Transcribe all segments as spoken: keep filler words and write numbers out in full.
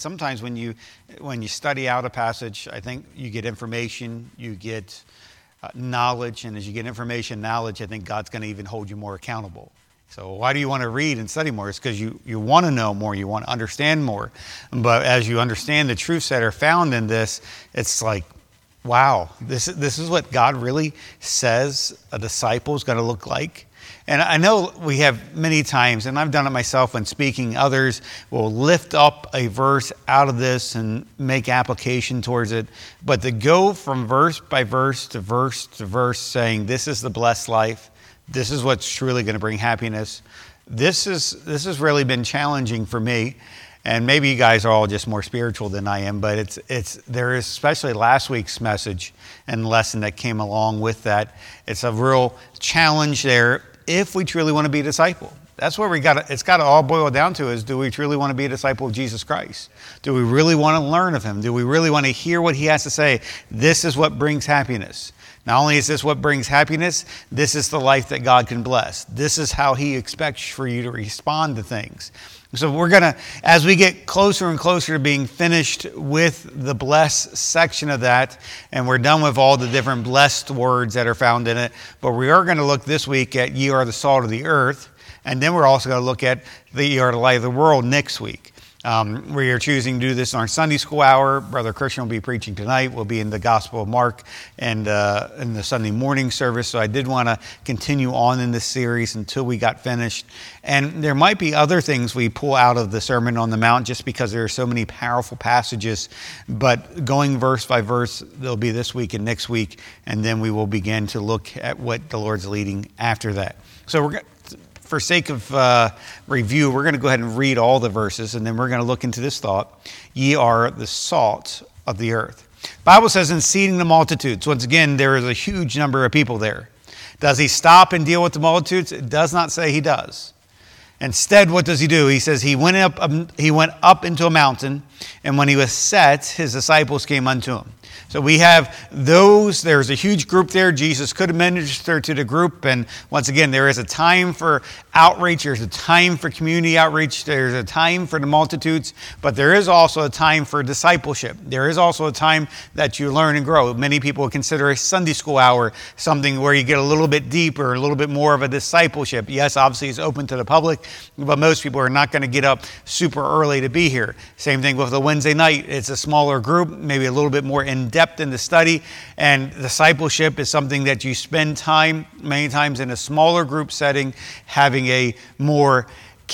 Sometimes when you when you study out a passage, I think you get information, you get uh, knowledge, and as you get information, knowledge, I think God's going to even hold you more accountable. So why do you want to read and study more? It's because you, you want to know more, you want to understand more. But as you understand the truths that are found in this, it's like, wow, this, this is what God really says a disciple is going to look like. And I know we have many times, and I've done it myself when speaking, others will lift up a verse out of this and make application towards it. But to go from verse by verse to verse to verse saying, this is the blessed life, this is what's truly going to bring happiness, this is this has really been challenging for me. And maybe you guys are all just more spiritual than I am, but it's it's there is, especially last week's message and lesson that came along with that. It's a real challenge there. If we truly want to be a disciple, that's where we got to, it's got to all boil down to is, do we truly want to be a disciple of Jesus Christ? Do we really want to learn of him? Do we really want to hear what he has to say? This is what brings happiness. Not only is this what brings happiness, this is the life that God can bless. This is how he expects for you to respond to things. So we're going to, as we get closer and closer to being finished with the bless section of that, and we're done with all the different blessed words that are found in it, but we are going to look this week at ye are the salt of the earth, and then we're also going to look at the ye are the light of the world next week. Um, we are choosing to do this in our Sunday school hour. Brother Christian will be preaching tonight. We'll be in the Gospel of Mark and uh, in the Sunday morning service. So I did want to continue on in this series until we got finished. And there might be other things we pull out of the Sermon on the Mount just because there are so many powerful passages. But going verse by verse, there'll be this week and next week. And then we will begin to look at what the Lord's leading after that. So we're going For sake of uh, review, we're going to go ahead and read all the verses, and then we're going to look into this thought. Ye are the salt of the earth. The Bible says, in seeding the multitudes. Once again, there is a huge number of people there. Does he stop and deal with the multitudes? It does not say he does. Instead, what does he do? He says he went up, um, he went up into a mountain, and when he was set, his disciples came unto him. So we have those, there's a huge group there. Jesus could minister to the group. And once again, there is a time for outreach. There's a time for community outreach. There's a time for the multitudes. But there is also a time for discipleship. There is also a time that you learn and grow. Many people consider a Sunday school hour something where you get a little bit deeper, a little bit more of a discipleship. Yes, obviously it's open to the public, but most people are not going to get up super early to be here. Same thing with the Wednesday night. It's a smaller group, maybe a little bit more in-depth in the study, and discipleship is something that you spend time many times in a smaller group setting, having a more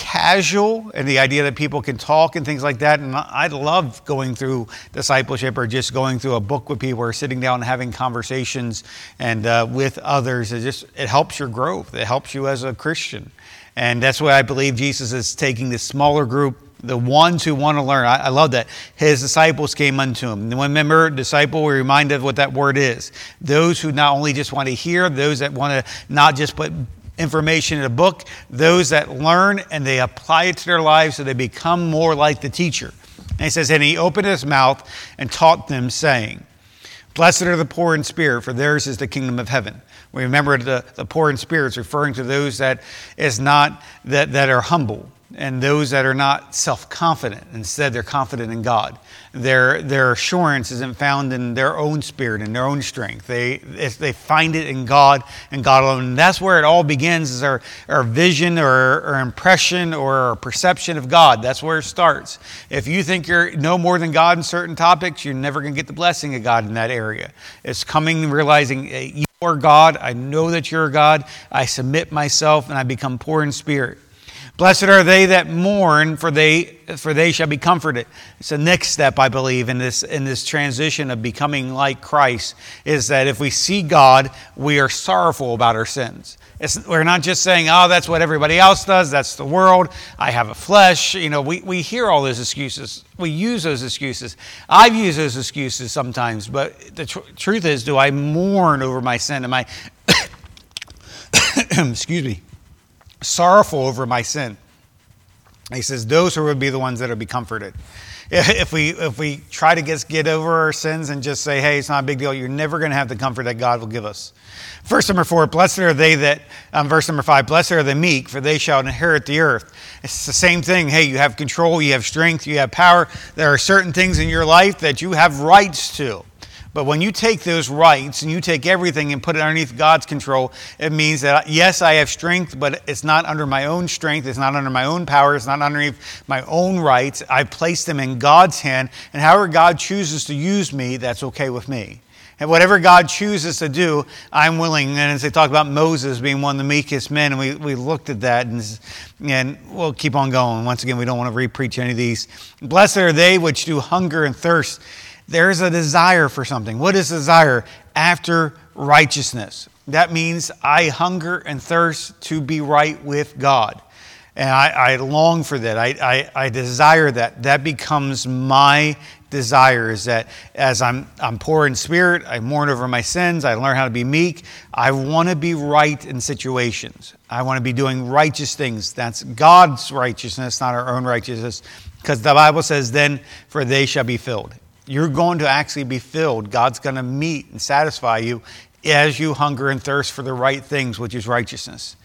casual, and the idea that people can talk and things like that. And I love going through discipleship or just going through a book with people or sitting down and having conversations and uh, with others. It just it helps your growth. It helps you as a Christian. And that's why I believe Jesus is taking this smaller group, the ones who want to learn. I, I love that. His disciples came unto him. And remember, disciple, we're reminded of what that word is. Those who not only just want to hear, those that want to not just put information in a book, those that learn and they apply it to their lives so they become more like the teacher. And he says, and he opened his mouth and taught them, saying, blessed are the poor in spirit, for theirs is the kingdom of heaven. We remember the, the poor in spirit is referring to those that is not that, that are humble, and those that are not self-confident. Instead, they're confident in God. Their their assurance isn't found in their own spirit and their own strength. They they find it in God and God alone. And that's where it all begins, is our, our vision or, or impression or our perception of God. That's where it starts. If you think you're no more than God in certain topics, you're never going to get the blessing of God in that area. It's coming and realizing, hey, you are God. I know that you're God. I submit myself and I become poor in spirit. Blessed are they that mourn, for they for they shall be comforted. It's the next step, I believe, in this in this transition of becoming like Christ, is that if we see God, we are sorrowful about our sins. It's, we're not just saying, oh, that's what everybody else does. That's the world. I have a flesh. You know, we, we hear all those excuses. We use those excuses. I've used those excuses sometimes, but the tr- truth is, do I mourn over my sin? Am I, excuse me, sorrowful over my sin? He says, those who would be the ones that will be comforted. If we if we try to get, get over our sins and just say, hey, it's not a big deal, you're never going to have the comfort that God will give us. Verse number four, blessed are they that, um, verse number five, blessed are the meek, for they shall inherit the earth. It's the same thing. Hey, you have control, you have strength, you have power. There are certain things in your life that you have rights to. But when you take those rights and you take everything and put it underneath God's control, it means that, yes, I have strength, but it's not under my own strength. It's not under my own power. It's not underneath my own rights. I place them in God's hand. And however God chooses to use me, that's okay with me. And whatever God chooses to do, I'm willing. And as they talk about Moses being one of the meekest men, and we, we looked at that, and, and we'll keep on going. Once again, we don't want to re-preach any of these. Blessed are they which do hunger and thirst. There's a desire for something. What is desire? After righteousness. That means I hunger and thirst to be right with God. And I, I long for that. I, I, I desire that. That becomes my desire, is that as I'm, I'm poor in spirit, I mourn over my sins, I learn how to be meek. I want to be right in situations. I want to be doing righteous things. That's God's righteousness, not our own righteousness. Because the Bible says, then for they shall be filled. You're going to actually be filled. God's going to meet and satisfy you as you hunger and thirst for the right things, which is righteousness.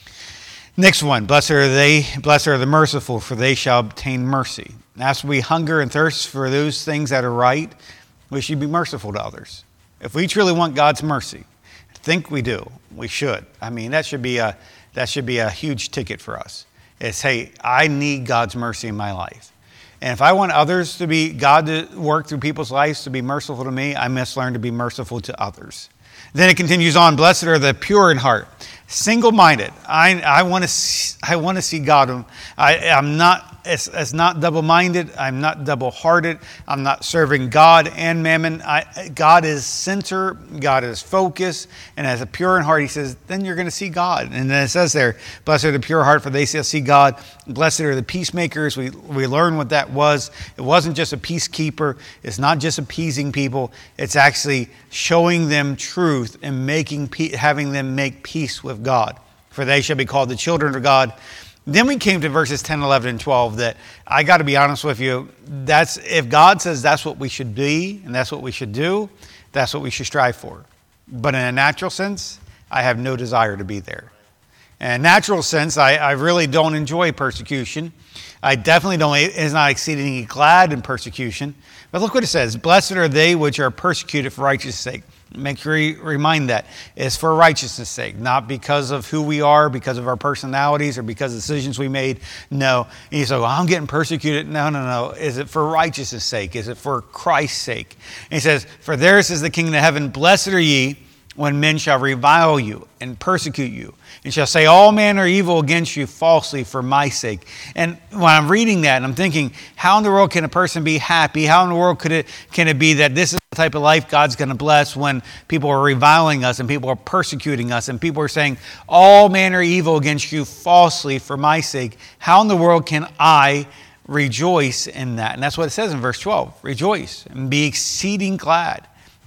Next one, blessed are they, blessed are the merciful, for they shall obtain mercy. As we hunger and thirst for those things that are right, we should be merciful to others. If we truly want God's mercy, I think we do, we should. I mean, that should be a that should be a huge ticket for us. It's, hey, I need God's mercy in my life. And if I want others to be, God to work through people's lives to be merciful to me, I must learn to be merciful to others. Then it continues on, blessed are the pure in heart, single-minded. I, I want to see, I want to see God. I, I'm not, it's, it's not double-minded. I'm not double-hearted. I'm not serving God and mammon. I, God is center. God is focus. And as a pure in heart, he says, then you're going to see God. And then it says there, blessed are the pure heart, for they shall see God. Blessed are the peacemakers. We, we learned what that was. It wasn't just a peacekeeper. It's not just appeasing people. It's actually showing them truth and making having them make peace with God. For they shall be called the children of God. Then we came to verses ten, eleven, and twelve that I got to be honest with you. That's if God says that's what we should be and that's what we should do, that's what we should strive for. But in a natural sense, I have no desire to be there. In a natural sense, I, I really don't enjoy persecution. I definitely don't, is not exceedingly glad in persecution. But look what it says. Blessed are they which are persecuted for righteousness' sake. Make sure you remind that. It's for righteousness' sake, not because of who we are, because of our personalities, or because of decisions we made. No. And you say, well, I'm getting persecuted. No, no, no. Is it for righteousness' sake? Is it for Christ's sake? And he says, for theirs is the kingdom of heaven. Blessed are ye when men shall revile you and persecute you, and shall say all manner of evil against you falsely for my sake. And when I'm reading that, and I'm thinking, how in the world can a person be happy? How in the world could it can it be that this is the type of life God's going to bless when people are reviling us and people are persecuting us and people are saying all manner of evil against you falsely for my sake? How in the world can I rejoice in that? And that's what it says in verse twelve. Rejoice and be exceeding glad.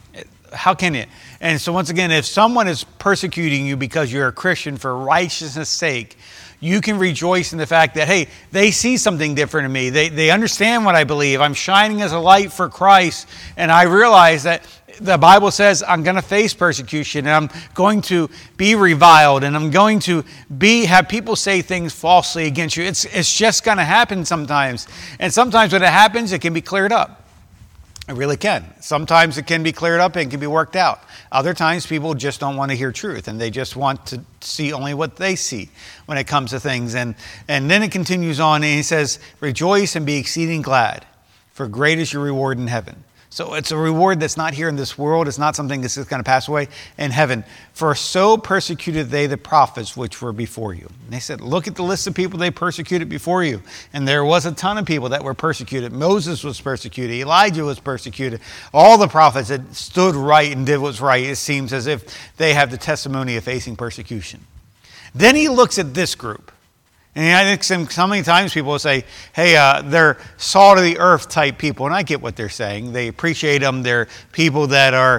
How can it? And so once again, if someone is persecuting you because you're a Christian for righteousness' sake, you can rejoice in the fact that, hey, they see something different in me. They, they understand what I believe. I'm shining as a light for Christ. And I realize that the Bible says I'm going to face persecution and I'm going to be reviled and I'm going to be have people say things falsely against you. It's, it's just going to happen sometimes. And sometimes when it happens, it can be cleared up. It really can. Sometimes it can be cleared up and can be worked out. Other times people just don't want to hear truth and they just want to see only what they see when it comes to things. And, and then it continues on and he says, rejoice and be exceeding glad, for great is your reward in heaven. So it's a reward that's not here in this world. It's not something that's just going to pass away in heaven. For so persecuted they the prophets which were before you. And they said, look at the list of people they persecuted before you. And there was a ton of people that were persecuted. Moses was persecuted. Elijah was persecuted. All the prophets that stood right and did what's right, it seems as if they have the testimony of facing persecution. Then he looks at this group. And I think some, so many times people will say, hey, uh, they're salt of the earth type people. And I get what they're saying. They appreciate them. They're people that are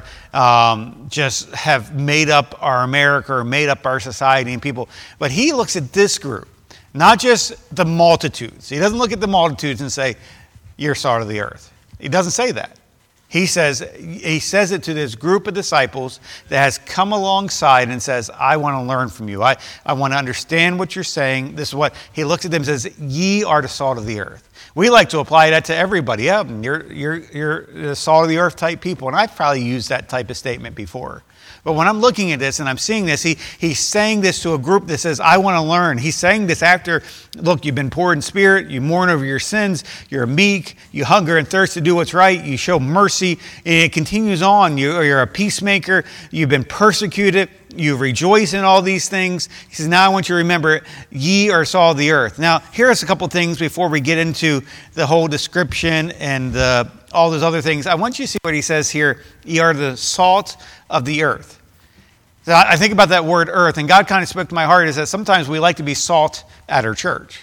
um, just have made up our America or made up our society and people. But he looks at this group, not just the multitudes. He doesn't look at the multitudes and say, you're salt of the earth. He doesn't say that. He says, he says it to this group of disciples that has come alongside and says, I want to learn from you. I, I want to understand what you're saying. This is what he looks at them and says, ye are the salt of the earth. We like to apply that to everybody. Yeah, you're, you're, you're the salt of the earth type people. And I've probably used that type of statement before. But when I'm looking at this and I'm seeing this, he, he's saying this to a group that says, I want to learn. He's saying this after, look, you've been poor in spirit, you mourn over your sins, you're meek, you hunger and thirst to do what's right, you show mercy, and it continues on. You, you're a peacemaker, you've been persecuted, you rejoice in all these things. He says, now I want you to remember, ye are salt of the earth. Now, here's a couple things before we get into the whole description and the, all those other things. I want you to see what he says here. Ye are the salt of the earth. So I think about that word earth, and God kind of spoke to my heart is that sometimes we like to be salt at our church.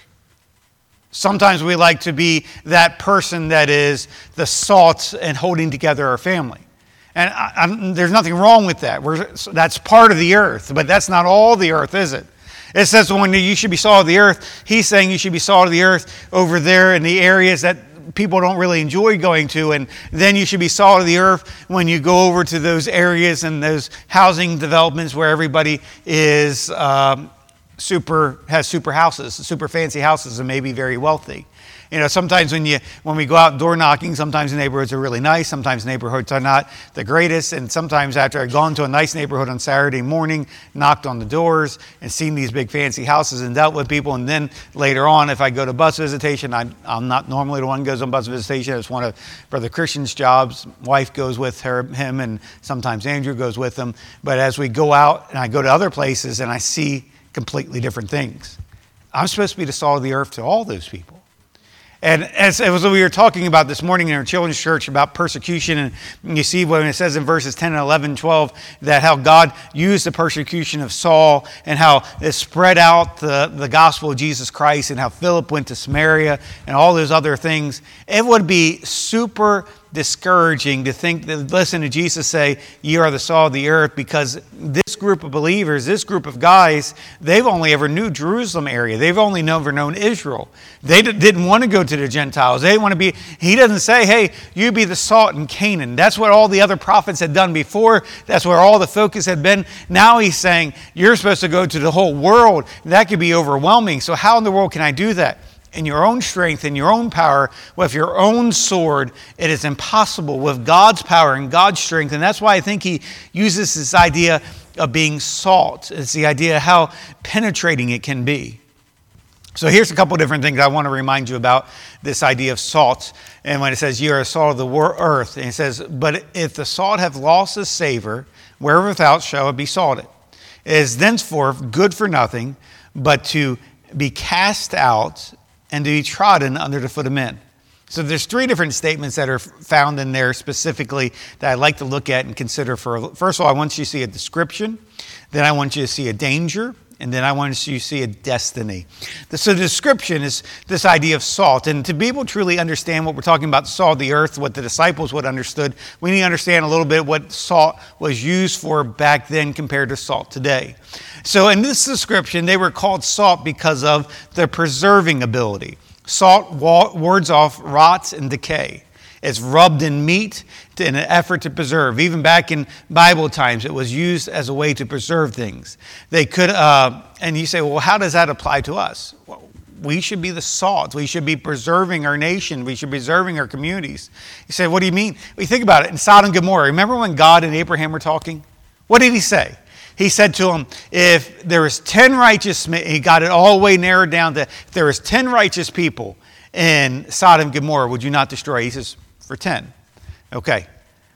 Sometimes we like to be that person that is the salt and holding together our family. And I, I'm, there's nothing wrong with that. We're, that's part of the earth, but that's not all the earth, is it? It says when you should be salt of the earth, he's saying you should be salt of the earth over there in the areas that people don't really enjoy going to, and then you should be salt of the earth when you go over to those areas and those housing developments where everybody is um, super has super houses, super fancy houses, and maybe very wealthy. You know, sometimes when you when we go out door knocking, sometimes the neighborhoods are really nice, sometimes neighborhoods are not the greatest, and sometimes after I've gone to a nice neighborhood on Saturday morning, knocked on the doors and seen these big fancy houses and dealt with people, and then later on, if I go to bus visitation, I, I'm not normally the one who goes on bus visitation. It's one of Brother Christian's jobs. Wife goes with her, him, and sometimes Andrew goes with them. But as we go out and I go to other places and I see completely different things, I'm supposed to be the salt of the earth to all those people. And as, as we were talking about this morning in our children's church about persecution, and you see when it says in verses ten and eleven, twelve, that how God used the persecution of Saul and how it spread out the, the gospel of Jesus Christ and how Philip went to Samaria and all those other things, it would be super discouraging to think that, listen to Jesus say, ye are the salt of the earth, because this group of believers, this group of guys, they've only ever knew Jerusalem area. They've only never known Israel. They d- didn't want to go to the Gentiles. They didn't want to be, he doesn't say, hey, you be the salt in Canaan. That's what all the other prophets had done before. That's where all the focus had been. Now he's saying, you're supposed to go to the whole world. That could be overwhelming. So how in the world can I do that? In your own strength, in your own power, with your own sword, it is impossible. With God's power and God's strength. And that's why I think he uses this idea of being salt. It's the idea of how penetrating it can be. So here's a couple different things I want to remind you about this idea of salt. And when it says, you are a salt of the earth, and it says, but if the salt have lost its savor, wherewithal shall it be salted? It is thenceforth good for nothing, but to be cast out and to be trodden under the foot of men. So there's three different statements that are found in there specifically that I'd like to look at and consider. For first of all, I want you to see a description. Then I want you to see a danger. And then I want you to see a destiny. So the description is this idea of salt. And to be able to truly understand what we're talking about, salt of the earth, what the disciples would have understood, we need to understand a little bit what salt was used for back then compared to salt today. So in this description, they were called salt because of their preserving ability. Salt wards off rot and decay. It's rubbed in meat in an effort to preserve. Even back in Bible times, it was used as a way to preserve things. They could, uh, and you say, well, how does that apply to us? Well, we should be the salt. We should be preserving our nation. We should be preserving our communities. You say, what do you mean? Well, you think about it. In Sodom and Gomorrah, remember when God and Abraham were talking? What did he say? He said to him, if there was ten righteous, he got it all the way narrowed down to, if there was ten righteous people in Sodom and Gomorrah, would you not destroy? He says, for ten. Okay.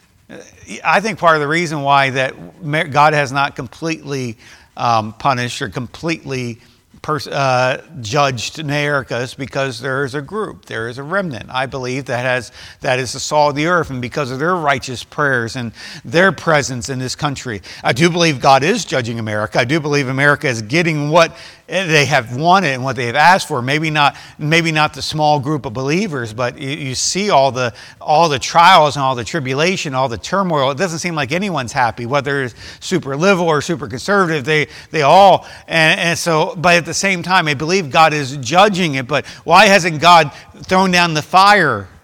I think part of the reason why that God has not completely um, punished or completely pers- uh, judged America is because there is a group, there is a remnant, I believe, that has that is the salt of the earth, and because of their righteous prayers and their presence in this country. I do believe God is judging America. I do believe America is getting what they have wanted and what they have asked for. Maybe not, maybe not the small group of believers, but you, you see all the all the trials and all the tribulation, all the turmoil. It doesn't seem like anyone's happy, whether it's super liberal or super conservative. They they all and, and so. But at the same time, I believe God is judging it. But why hasn't God thrown down the fire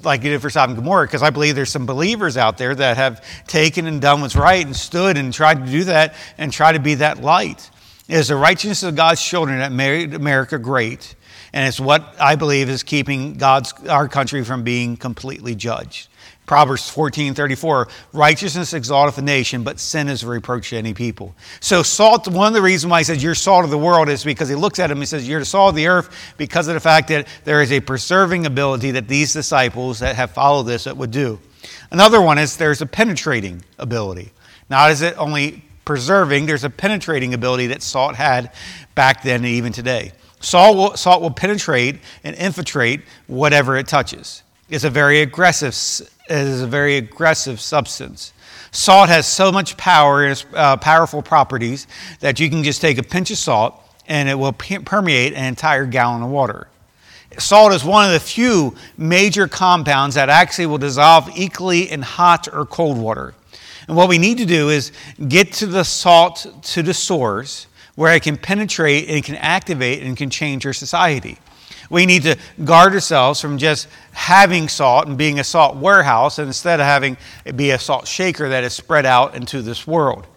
like you did for Sodom and Gomorrah, because I believe there's some believers out there that have taken and done what's right and stood and tried to do that and try to be that light. It is the righteousness of God's children that made America great, and it's what I believe is keeping God's our country from being completely judged. Proverbs fourteen thirty-four, righteousness exalteth a nation, but sin is a reproach to any people. So salt, one of the reasons why he says you're salt of the world is because he looks at him and says you're the salt of the earth, because of the fact that there is a preserving ability that these disciples that have followed this that would do. Another one is there's a penetrating ability. Not is it only preserving, there's a penetrating ability that salt had back then and even today. Salt will, salt will penetrate and infiltrate whatever it touches. It's a very aggressive, it is a very aggressive substance. Salt has so much power and its uh, powerful properties that you can just take a pinch of salt and it will permeate an entire gallon of water. Salt is one of the few major compounds that actually will dissolve equally in hot or cold water. And what we need to do is get to the salt to the source where it can penetrate and can activate and can change our society. We need to guard ourselves from just having salt and being a salt warehouse, and instead of having it be a salt shaker that is spread out into this world.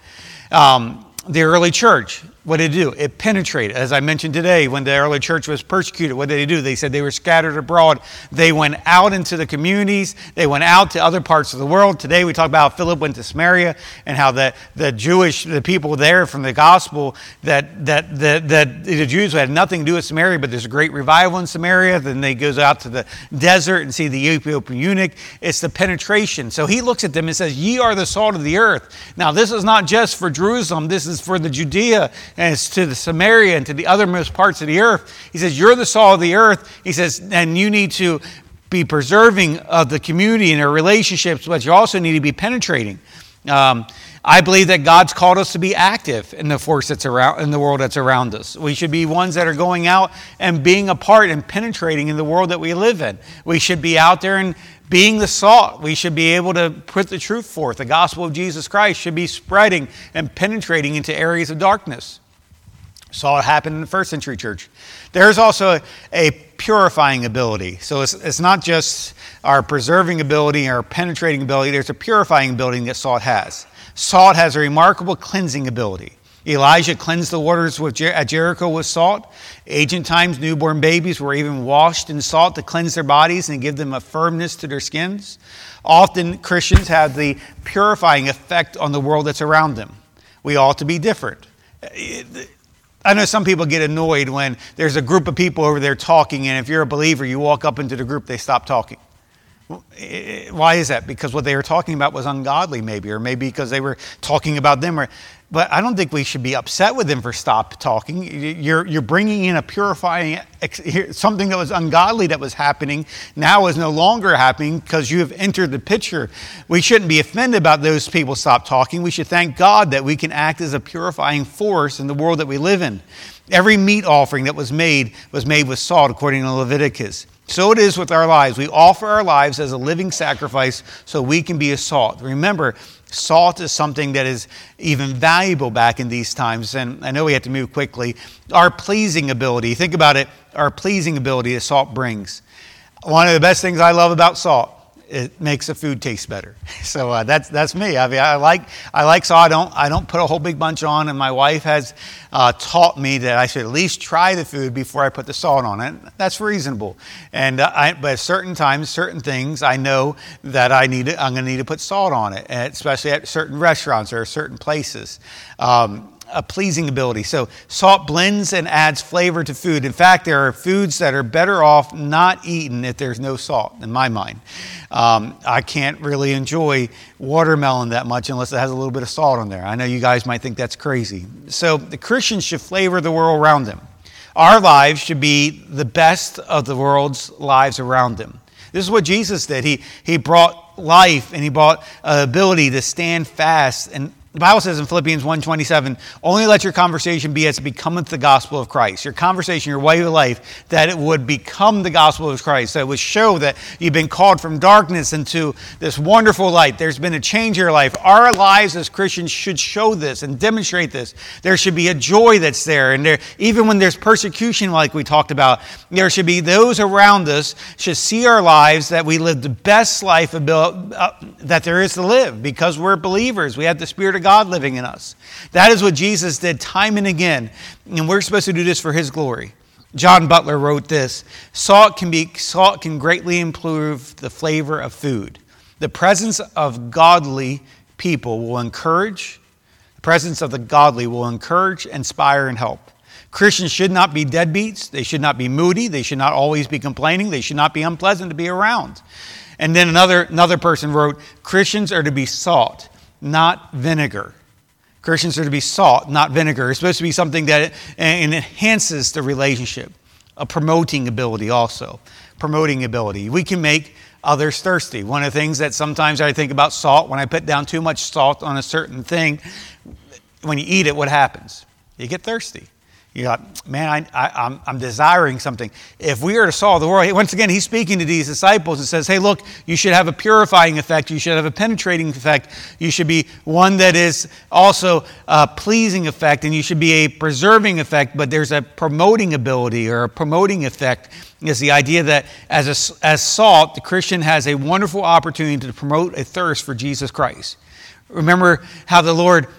Um, the early church, what did it do? It penetrated. As I mentioned today, when the early church was persecuted, what did they do? They said they were scattered abroad. They went out into the communities. They went out to other parts of the world. Today we talk about how Philip went to Samaria and how the, the Jewish, the people there from the gospel, that, that, that, that the Jews had nothing to do with Samaria, but there's a great revival in Samaria. Then they goes out to the desert and see the Ethiopian eunuch. It's the penetration. So he looks at them and says, ye are the salt of the earth. Now this is not just for Jerusalem. This is for the Judea, and it's to the Samaria and to the othermost parts of the earth. He says, you're the salt of the earth. He says, and you need to be preserving of the community and their relationships, but you also need to be penetrating. Um, I believe that God's called us to be active in the force that's around, in the world that's around us. We should be ones that are going out and being a part and penetrating in the world that we live in. We should be out there and being the salt. We should be able to put the truth forth. The gospel of Jesus Christ should be spreading and penetrating into areas of darkness. Saw it happen in the first century church. There's also a, a purifying ability. So it's, it's not just our preserving ability, our penetrating ability. There's a purifying ability that salt has. Salt has a remarkable cleansing ability. Elijah cleansed the waters with Jer- at Jericho with salt. Ancient times, newborn babies were even washed in salt to cleanse their bodies and give them a firmness to their skins. Often Christians have the purifying effect on the world that's around them. We ought to be different. I know some people get annoyed when there's a group of people over there talking, and if you're a believer, you walk up into the group, they stop talking. Why is that? Because what they were talking about was ungodly maybe, or maybe because they were talking about them. Or, but I don't think we should be upset with them for stop talking. You're, you're bringing in a purifying, something that was ungodly that was happening now is no longer happening because you have entered the picture. We shouldn't be offended about those people stop talking. We should thank God that we can act as a purifying force in the world that we live in. Every meat offering that was made was made with salt according to Leviticus. So it is with our lives. We offer our lives as a living sacrifice so we can be a salt. Remember, salt is something that is even valuable back in these times. And I know we have to move quickly. Our pleasing ability. Think about it. Our pleasing ability that salt brings. One of the best things I love about salt, it makes the food taste better. So uh, that's that's me. I mean, I like I like salt. I don't I don't put a whole big bunch on. And my wife has uh, taught me that I should at least try the food before I put the salt on it. That's reasonable. And uh, I, but at certain times, certain things, I know that I need to, I'm going to need to put salt on it, and especially at certain restaurants or certain places. Um, A pleasing ability. So salt blends and adds flavor to food. In fact, there are foods that are better off not eaten if there's no salt, in my mind. Um, I can't really enjoy watermelon that much unless it has a little bit of salt on there. I know you guys might think that's crazy. So the Christians should flavor the world around them. Our lives should be the best of the world's lives around them. This is what Jesus did. He, he brought life and he brought uh, ability to stand fast and The Bible says in Philippians one twenty-seven, only let your conversation be as it becometh the gospel of Christ. Your conversation, your way of life, that it would become the gospel of Christ. That it would show that you've been called from darkness into this wonderful light. There's been a change in your life. Our lives as Christians should show this and demonstrate this. There should be a joy that's there. And there, even when there's persecution like we talked about, there should be those around us should see our lives that we live the best life about, uh, that there is to live because we're believers. We have the Spirit of God living in us. That is what Jesus did time and again, and we're supposed to do this for His glory. John Butler wrote this: Salt can be salt can greatly improve the flavor of food. The presence of godly people will encourage. The presence of the godly will encourage, inspire, and help. Christians should not be deadbeats. They should not be moody. They should not always be complaining. They should not be unpleasant to be around. And then another another person wrote, Christians are to be salt, not vinegar. Christians are to be salt, not vinegar. It's supposed to be something that enhances the relationship. A promoting ability also. Promoting ability. We can make others thirsty. One of the things that sometimes I think about salt, when I put down too much salt on a certain thing, when you eat it, what happens? You get thirsty. You're like, man, I, I, I'm, I'm desiring something. If we are to solve the world, once again, he's speaking to these disciples and says, hey, look, you should have a purifying effect. You should have a penetrating effect. You should be one that is also a pleasing effect, and you should be a preserving effect, but there's a promoting ability or a promoting effect. Is the idea that as, a, as salt, the Christian has a wonderful opportunity to promote a thirst for Jesus Christ. Remember how the Lord,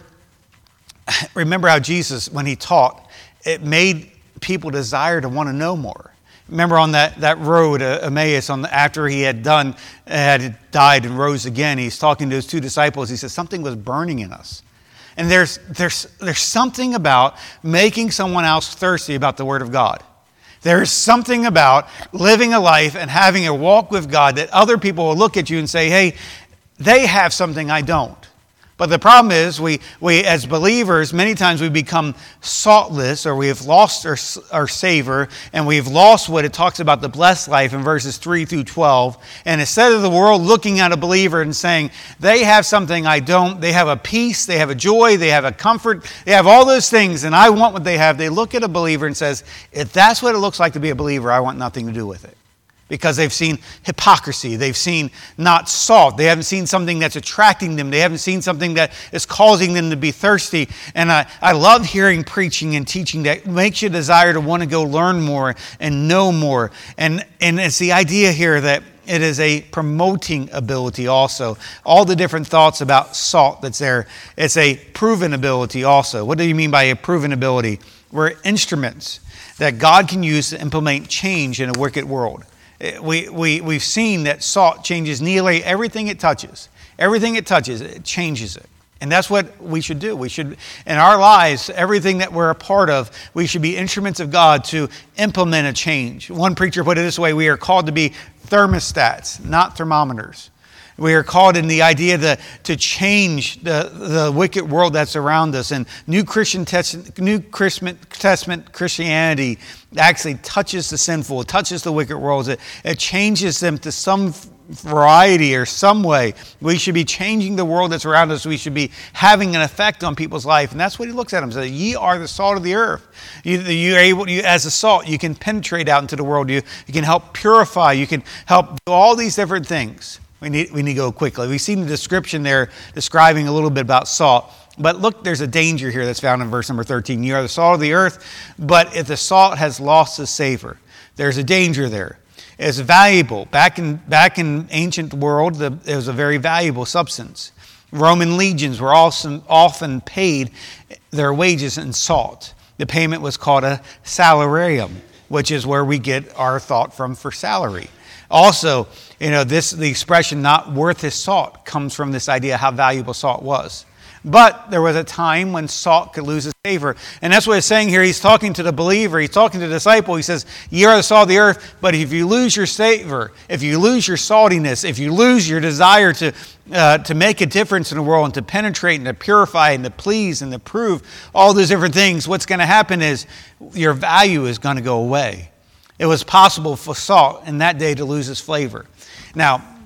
remember how Jesus, when he taught, it made people desire to want to know more. Remember on that, that road, uh, Emmaus, on the, after he had done, had died and rose again, he's talking to his two disciples. He says, something was burning in us. And there's, there's, there's something about making someone else thirsty about the Word of God. There's something about living a life and having a walk with God that other people will look at you and say, hey, they have something I don't. But the problem is, we, we as believers, many times we become saltless, or we have lost our, our savor, and we've lost what it talks about the blessed life in verses three through twelve. And instead of the world looking at a believer and saying, they have something I don't, they have a peace, they have a joy, they have a comfort, they have all those things, and I want what they have, they look at a believer and says, if that's what it looks like to be a believer, I want nothing to do with it. Because they've seen hypocrisy. They've seen not salt. They haven't seen something that's attracting them. They haven't seen something that is causing them to be thirsty. And I, I love hearing preaching and teaching that makes you desire to want to go learn more and know more. And, and it's the idea here that it is a promoting ability also. All the different thoughts about salt that's there. It's a proven ability also. What do you mean by a proven ability? We're instruments that God can use to implement change in a wicked world. We, we, we've seen that salt changes nearly everything it touches. Everything it touches, it changes it. And that's what we should do. We should, in our lives, everything that we're a part of, we should be instruments of God to implement a change. One preacher put it this way: we are called to be thermostats, not thermometers. We are called in the idea that to change the, the wicked world that's around us. And New Christian Test, New Testament Christianity actually touches the sinful, it touches the wicked world. It, it changes them to some variety or some way. We should be changing the world that's around us. We should be having an effect on people's life. And that's what he looks at them. Says, ye are the salt of the earth. You, you are able, you, as a salt, you can penetrate out into the world. You, you can help purify. You can help do all these different things. We need, we need to go quickly. We've seen the description there describing a little bit about salt. But look, there's a danger here that's found in verse number thirteen. You are the salt of the earth, but if the salt has lost its savor, there's a danger there. It's valuable. Back in, back in ancient world, the, it was a very valuable substance. Roman legions were also often paid their wages in salt. The payment was called a salarium, which is where we get our thought from for salary. Also, you know, this the expression "not worth his salt" comes from this idea how valuable salt was. But there was a time when salt could lose its savor. And that's what he's saying here. He's talking to the believer. He's talking to the disciple. He says, ye are the salt of the earth, but if you lose your savor, if you lose your saltiness, if you lose your desire to uh, to make a difference in the world and to penetrate and to purify and to please and to prove all those different things, what's going to happen is your value is going to go away. It was possible for salt in that day to lose its flavor. Now,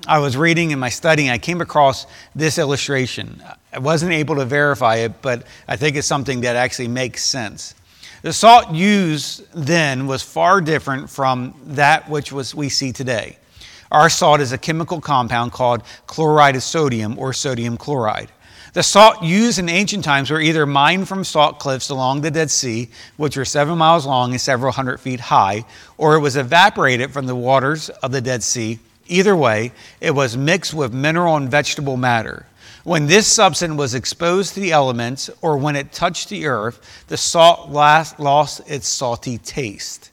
I was reading in my studying, I came across this illustration. I wasn't able to verify it, but I think it's something that actually makes sense. The salt used then was far different from that which was we see today. Our salt is a chemical compound called chloride of sodium or sodium chloride. The salt used in ancient times were either mined from salt cliffs along the Dead Sea, which were seven miles long and several hundred feet high, or it was evaporated from the waters of the Dead Sea. Either way, it was mixed with mineral and vegetable matter. When this substance was exposed to the elements, or when it touched the earth, the salt lost its salty taste.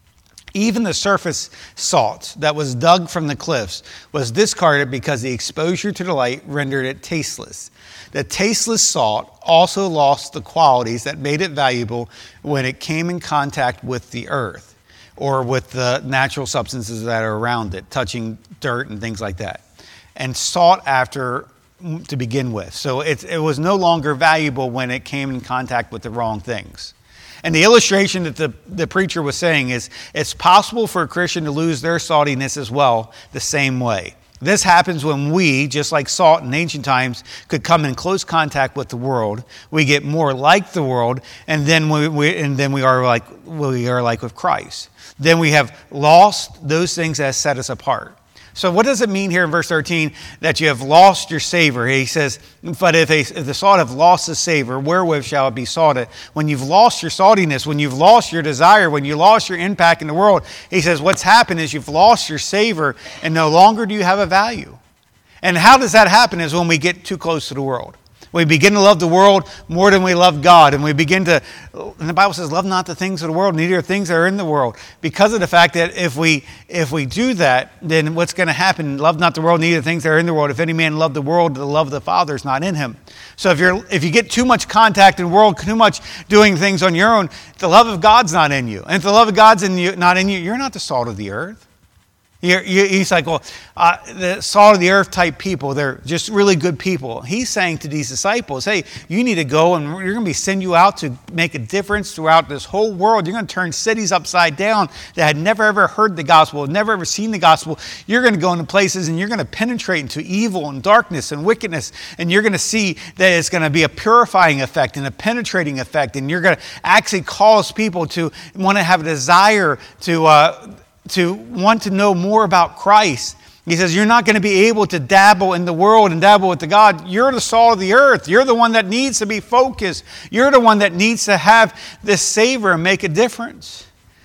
Even the surface salt that was dug from the cliffs was discarded because the exposure to the light rendered it tasteless. The tasteless salt also lost the qualities that made it valuable when it came in contact with the earth or with the natural substances that are around it, touching dirt and things like that, and sought after to begin with. So it, it was no longer valuable when it came in contact with the wrong things. And the illustration that the, the preacher was saying is it's possible for a Christian to lose their saltiness as well the same way. This happens when we, just like salt in ancient times, could come in close contact with the world. We get more like the world, and then we, we and then we are like we are like with Christ. Then we have lost those things that set us apart. So what does it mean here in verse thirteen that you have lost your savor? He says, but if, a, if the salt have lost the savor, wherewith shall it be salted? When you've lost your saltiness, when you've lost your desire, when you lost your impact in the world, he says what's happened is you've lost your savor and no longer do you have a value. And how does that happen is when we get too close to the world. We begin to love the world more than we love God. And we begin to, and the Bible says, love not the things of the world, neither the things that are in the world. Because of the fact that if we if we do that, then what's going to happen? Love not the world, neither the things that are in the world. If any man love the world, the love of the Father is not in him. So if you're if you get too much contact in the world, too much doing things on your own, the love of God's not in you. And if the love of God's in you, not in you, you're not the salt of the earth. You're, you, he's like, well, uh, the salt of the earth type people, they're just really good people. He's saying to these disciples, hey, you need to go and you're going to be send you out to make a difference throughout this whole world. You're going to turn cities upside down that had never ever heard the gospel, never ever seen the gospel. You're going to go into places and you're going to penetrate into evil and darkness and wickedness. And you're going to see that it's going to be a purifying effect and a penetrating effect. And you're going to actually cause people to want to have a desire to... Uh, to want to know more about Christ. He says, you're not going to be able to dabble in the world and dabble with the God. You're the salt of the earth. You're the one that needs to be focused. You're the one that needs to have this savor and make a difference.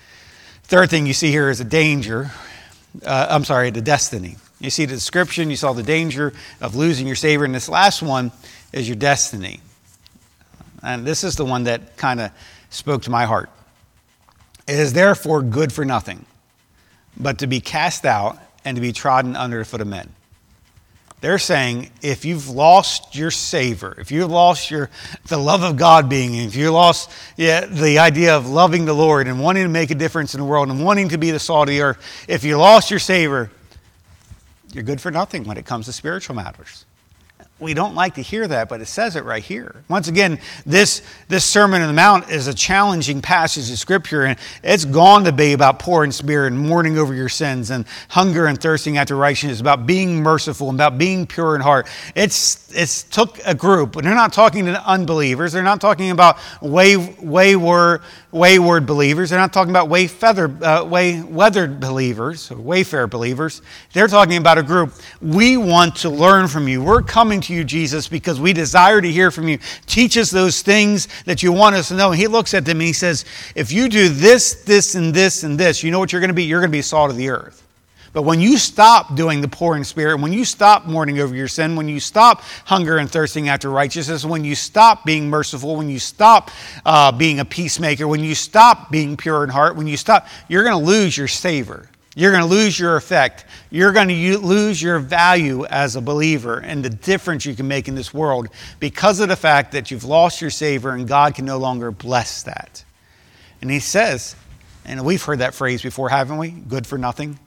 Third thing you see here is a danger. Uh, I'm sorry, the destiny. You see the description. You saw the danger of losing your savor. And this last one is your destiny. And this is the one that kind of spoke to my heart. It is therefore good for nothing, but to be cast out and to be trodden under the foot of men. They're saying if you've lost your savor, if you've lost your the love of God being in, if you lost yeah, the idea of loving the Lord and wanting to make a difference in the world and wanting to be the salt of the earth, if you lost your savor, you're good for nothing when it comes to spiritual matters. We don't like to hear that, but it says it right here. Once again, this, this Sermon on the Mount is a challenging passage of Scripture, and it's gone to be about poor in spirit and mourning over your sins and hunger and thirsting after righteousness, about being merciful and about being pure in heart. It's it's took a group, but they're not talking to unbelievers. They're not talking about way, wayward, wayward believers. They're not talking about way feathered, uh, way weathered believers or wayfair believers. They're talking about a group. We want to learn from you. We're coming to you, Jesus, because we desire to hear from you. Teach us those things that you want us to know. And he looks at them and he says, if you do this, this, and this, and this, you know what you're going to be? You're going to be salt of the earth. But when you stop doing the poor in spirit, when you stop mourning over your sin, when you stop hunger and thirsting after righteousness, when you stop being merciful, when you stop uh, being a peacemaker, when you stop being pure in heart, when you stop, you're going to lose your savor. You're going to lose your effect. You're going to lose your value as a believer and the difference you can make in this world because of the fact that you've lost your savor and God can no longer bless that. And he says, and we've heard that phrase before, haven't we? Good for nothing.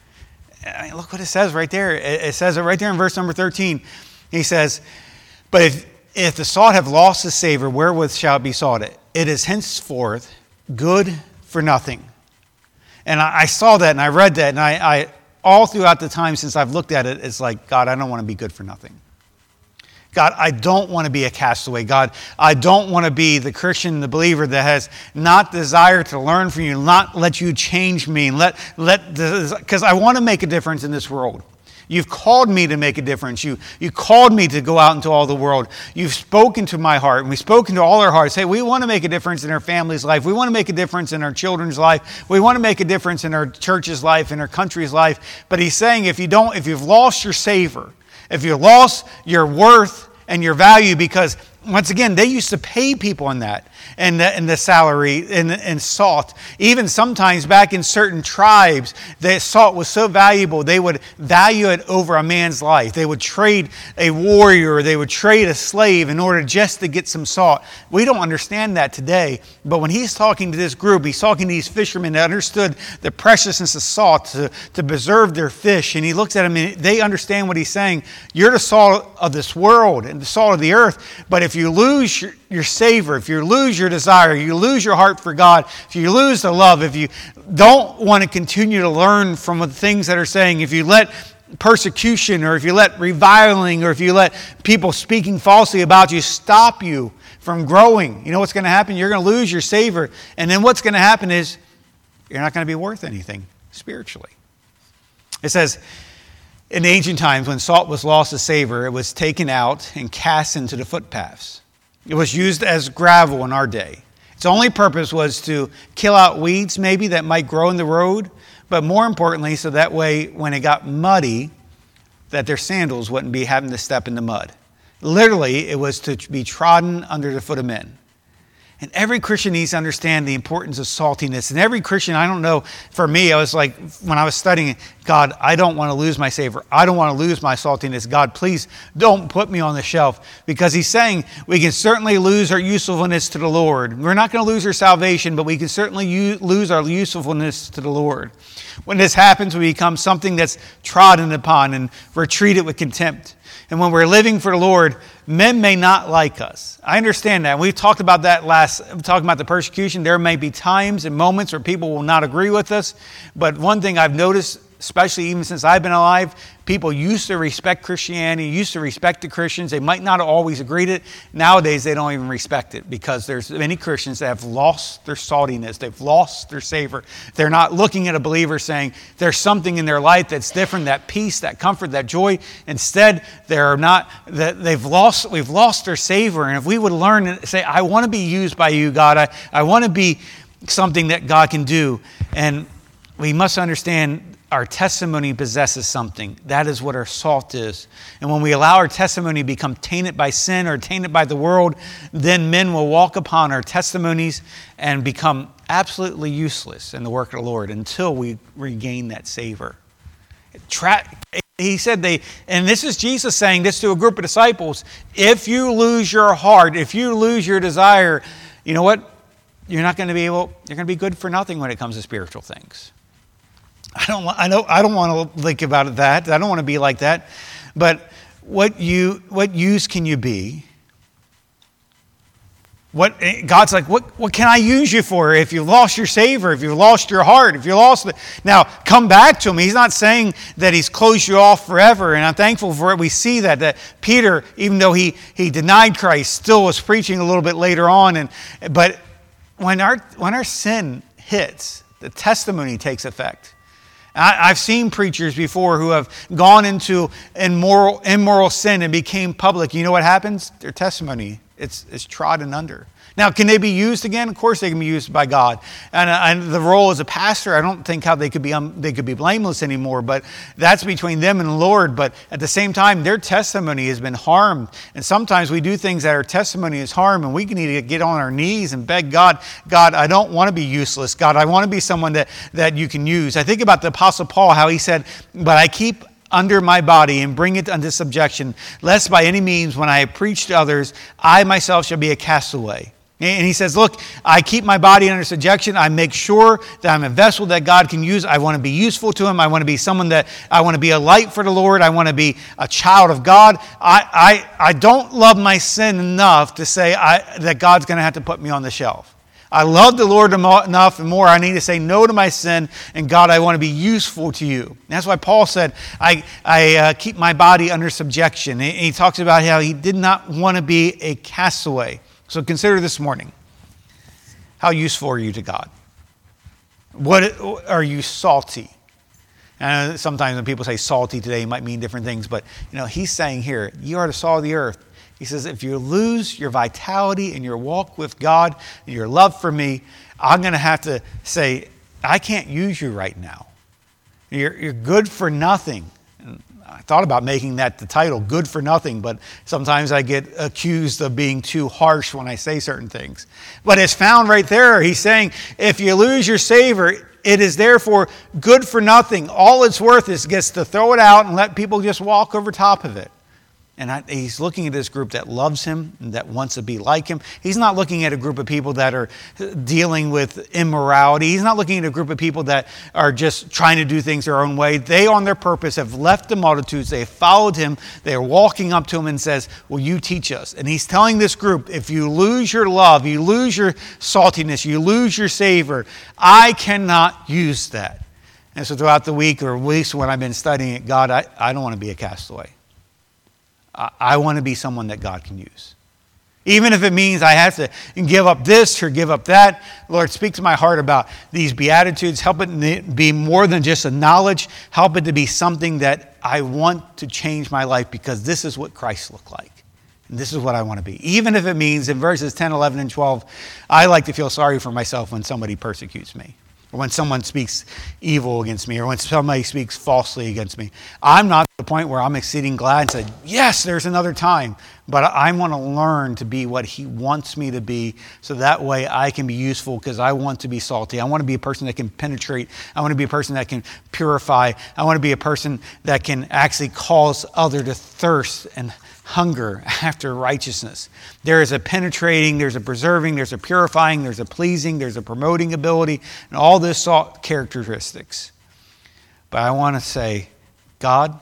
I mean, look what it says right there. It says it right there in verse number thirteen. He says, but if, if the salt have lost its savor, wherewith shall it be salted? It is henceforth good for nothing. And I, I saw that and I read that and I, I all throughout the time since I've looked at it, it's like, God, I don't want to be good for nothing. God, I don't want to be a castaway. God, I don't want to be the Christian, the believer that has not desire to learn from you, not let you change me, and let let because I want to make a difference in this world. You've called me to make a difference. You you called me to go out into all the world. You've spoken to my heart, and we've spoken to all our hearts. Hey, we want to make a difference in our family's life. We want to make a difference in our children's life. We want to make a difference in our church's life, in our country's life. But he's saying, if you don't, if you've lost your savor, if you lost your worth and your value, because once again, they used to pay people in that, and the, and the salary and, and salt. Even sometimes back in certain tribes, the salt was so valuable, they would value it over a man's life. They would trade a warrior, they would trade a slave in order just to get some salt. We don't understand that today, but when he's talking to this group, he's talking to these fishermen that understood the preciousness of salt to, to preserve their fish, and he looks at them and they understand what he's saying. You're the salt of this world and the salt of the earth, but if you lose your, your savor, if you lose your desire, you lose your heart for God, if you lose the love, if you don't want to continue to learn from the things that are saying, if you let persecution or if you let reviling or if you let people speaking falsely about you stop you from growing, you know what's going to happen? You're going to lose your savor. And then what's going to happen is you're not going to be worth anything spiritually. It says, in ancient times, when salt was lost its savor, it was taken out and cast into the footpaths. It was used as gravel in our day. Its only purpose was to kill out weeds, maybe, that might grow in the road, but more importantly, so that way, when it got muddy, that their sandals wouldn't be having to step in the mud. Literally, it was to be trodden under the foot of men. And every Christian needs to understand the importance of saltiness. And every Christian, I don't know, for me, I was like, when I was studying, God, I don't want to lose my savor. I don't want to lose my saltiness. God, please don't put me on the shelf. Because he's saying we can certainly lose our usefulness to the Lord. We're not going to lose our salvation, but we can certainly u- lose our usefulness to the Lord. When this happens, we become something that's trodden upon and we're treated with contempt. And when we're living for the Lord, men may not like us. I understand that. We've talked about that last, talking about the persecution. There may be times and moments where people will not agree with us. But one thing I've noticed, especially even since I've been alive, people used to respect Christianity, used to respect the Christians. They might not always agree with it. Nowadays, they don't even respect it because there's many Christians that have lost their saltiness. They've lost their savor. They're not looking at a believer saying there's something in their life that's different, that peace, that comfort, that joy. Instead, they're not, they've lost, we've lost their savor. And if we would learn and say, I want to be used by you, God. I, I want to be something that God can do. And we must understand our testimony possesses something. That is what our salt is. And when we allow our testimony to become tainted by sin or tainted by the world, then men will walk upon our testimonies and become absolutely useless in the work of the Lord until we regain that savor. Tra- he said they, and this is Jesus saying this to a group of disciples, if you lose your heart, if you lose your desire, you know what? You're not going to be able, you're going to be good for nothing when it comes to spiritual things. I don't. I know. I don't want to think about that. I don't want to be like that. But what you, what use can you be? What God's like? What, what can I use you for? If you've lost your savor, if you've lost your heart, if you lost the, now come back to Him. He's not saying that He's closed you off forever. And I'm thankful for it. We see that that Peter, even though he he denied Christ, still was preaching a little bit later on. And but when our when our sin hits, the testimony takes effect. I've seen preachers before who have gone into immoral, immoral sin and became public. You know what happens? Their testimony, it's, it's trodden under. Now, can they be used again? Of course they can be used by God. And, and the role as a pastor, I don't think how they could be um, they could be blameless anymore, but that's between them and the Lord. But at the same time, their testimony has been harmed. And sometimes we do things that our testimony is harmed, and we need to get on our knees and beg God, God, I don't want to be useless. God, I want to be someone that, that you can use. I think about the Apostle Paul, how he said, but I keep under my body and bring it unto subjection, lest by any means when I preach to others, I myself shall be a castaway. And he says, look, I keep my body under subjection. I make sure that I'm a vessel that God can use. I want to be useful to Him. I want to be someone that, I want to be a light for the Lord. I want to be a child of God. I I, I don't love my sin enough to say I, that God's going to have to put me on the shelf. I love the Lord enough and more. I need to say no to my sin. And God, I want to be useful to you. And that's why Paul said, I, I uh, keep my body under subjection. And he talks about how he did not want to be a castaway. So consider this morning, how useful are you to God? What are you salty? And sometimes when people say salty today, it might mean different things. But you know, he's saying here, you are the salt of the earth. He says, if you lose your vitality and your walk with God, and your love for me, I'm going to have to say, I can't use you right now. You're, you're good for nothing. And I thought about making that the title, Good for Nothing, but sometimes I get accused of being too harsh when I say certain things. But it's found right there. He's saying, if you lose your savor, it is therefore good for nothing. All it's worth is gets to throw it out and let people just walk over top of it. And I, he's looking at this group that loves him and that wants to be like him. He's not looking at a group of people that are dealing with immorality. He's not looking at a group of people that are just trying to do things their own way. They, on their purpose, have left the multitudes. They have followed him. They are walking up to him and says, will you teach us? And he's telling this group, if you lose your love, you lose your saltiness, you lose your savor, I cannot use that. And so throughout the week or weeks when I've been studying it, God, I, I don't want to be a castaway. I want to be someone that God can use. Even if it means I have to give up this or give up that. Lord, speak to my heart about these Beatitudes. Help it to be more than just a knowledge. Help it to be something that I want to change my life because this is what Christ looked like. And this is what I want to be. Even if it means in verses ten, eleven, and twelve, I like to feel sorry for myself when somebody persecutes me. Or when someone speaks evil against me, or when somebody speaks falsely against me. I'm not at the point where I'm exceeding glad and say, yes, there's another time. But I want to learn to be what he wants me to be, so that way I can be useful because I want to be salty. I want to be a person that can penetrate. I want to be a person that can purify. I want to be a person that can actually cause others to thirst and hunger after righteousness. There is a penetrating, there's a preserving, there's a purifying, there's a pleasing, there's a promoting ability, and all this salt characteristics. But I want to say, God,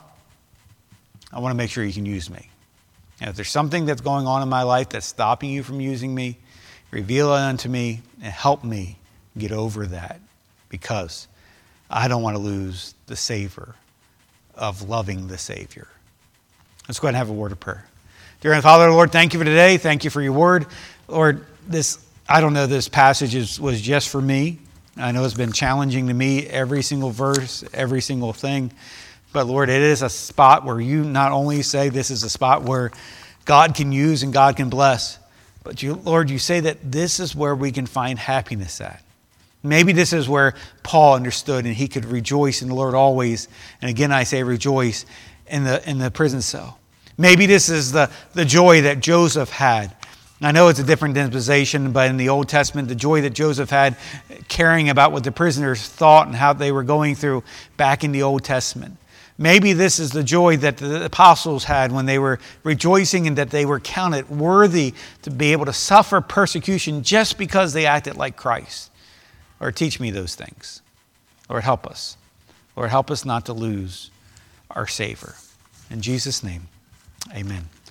I want to make sure you can use me. And if there's something that's going on in my life that's stopping you from using me, reveal it unto me and help me get over that, because I don't want to lose the savor of loving the Savior. Let's go ahead and have a word of prayer. Dear Heavenly Father, Lord, thank you for today. Thank you for your word. Lord, this, I don't know, this passage is, was just for me. I know it's been challenging to me, every single verse, every single thing. But Lord, it is a spot where you not only say this is a spot where God can use and God can bless, but you, Lord, you say that this is where we can find happiness at. Maybe this is where Paul understood and he could rejoice in the Lord always. And again, I say rejoice in the in the prison cell. Maybe this is the, the joy that Joseph had. I know it's a different dispensation, but in the Old Testament, the joy that Joseph had caring about what the prisoners thought and how they were going through back in the Old Testament. Maybe this is the joy that the apostles had when they were rejoicing and that they were counted worthy to be able to suffer persecution just because they acted like Christ. Lord, teach me those things. Lord, help us. Lord, help us not to lose our savor. In Jesus' name, amen.